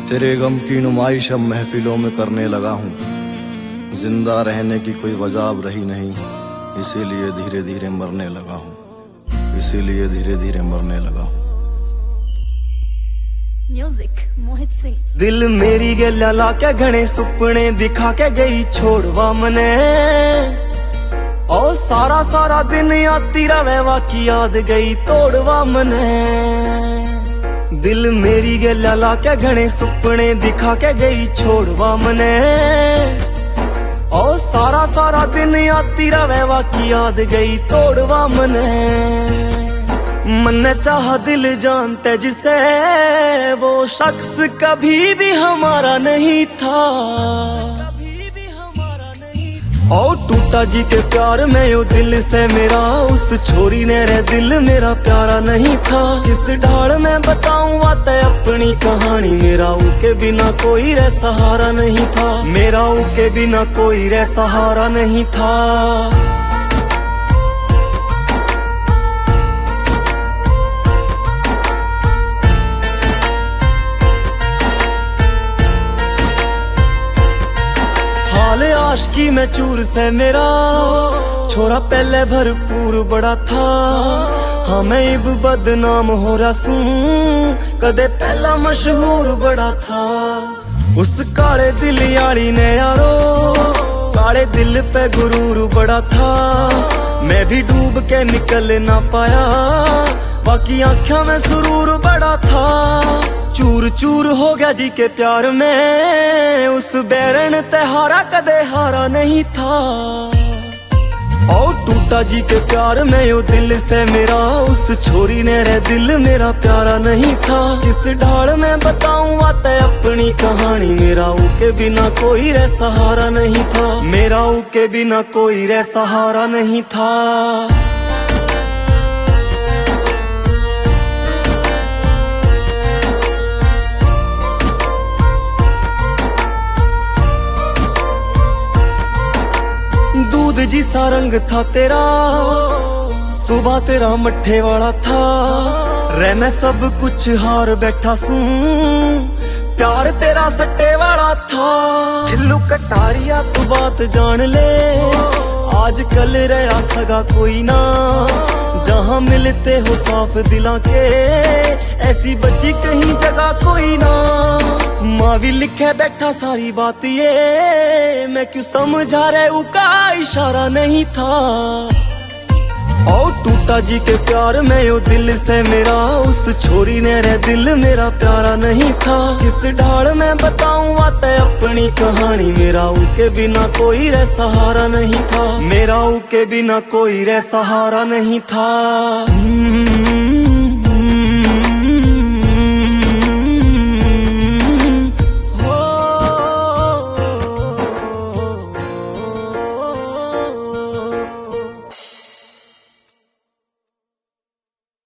तेरे गम की नुमाइश अब महफिलों में करने लगा हूँ। जिंदा रहने की कोई वजह अब रही नहीं, इसीलिए धीरे धीरे मरने लगा हूँ, इसीलिए धीरे धीरे मरने लगा हूँ। म्यूजिक मोहित सिंह। दिल मेरी गल्ला ला के घने सुपने दिखा के गई छोड़वा मने, और सारा सारा दिन आती रवे वाकी याद गई तोड़वा मने। दिल मेरी गल्ला ला के घने सुपने दिखा के गई छोड़वा मने, और सारा सारा दिन आती रवे वाकी याद गई तोड़वा मने। मन चाह दिल जानते जिसे वो शख्स कभी भी हमारा नहीं था, और टूटा जी के प्यार में वो दिल से मेरा, उस छोरी ने रे दिल मेरा प्यारा नहीं था। किस ढाल में बताऊं बातें अपनी कहानी, मेरा उनके बिना कोई रे सहारा नहीं था, मेरा उनके बिना कोई रे सहारा नहीं था। आशिकी में चूर से मेरा छोरा पहले भरपूर बड़ा था, हमें इब बदनाम हो रहा सू कदे पहला मशहूर बड़ा था। उस काले दिल यारी ने यारो काले दिल पे गुरूर बड़ा था, मैं भी डूब के निकल ना पाया बाकी आँखों में सुरूर बड़ा था। चूर चूर हो गया जी के प्यार में, उस बैरन तेहारा कदे हारा नहीं था, और टूटा जी के प्यार में वो दिल से मेरा, उस छोरी ने रे दिल मेरा प्यारा नहीं था। किस ढाल में बताऊं बातें अपनी कहानी, मेरा उनके बिना कोई रे सहारा नहीं था, मेरा उनके बिना कोई रे सहारा नहीं था। दूध जिसा रंग था तेरा, सुबह तेरा मट्ठे वाला था, रे मैं सब कुछ हार बैठा सू, प्यार तेरा सट्टे वाला था। खिल्लू कटारिया तू बात जान ले, आजकल रहा सगा कोई ना, जहाँ मिलते हो साफ दिला के, ऐसी बची कहीं जगह कोई ना। माँ भी लिखे बैठा सारी बात ये, मैं क्यों समझा रहे उका इशारा नहीं था, और टूटा जी के प्यार में वो दिल से मेरा, उस छोरी ने रे दिल मेरा प्यारा नहीं था। किस ढाल में बताऊं बातें अपनी कहानी, मेरा उनके बिना कोई रे सहारा नहीं था, मेरा उनके बिना कोई रे सहारा नहीं था।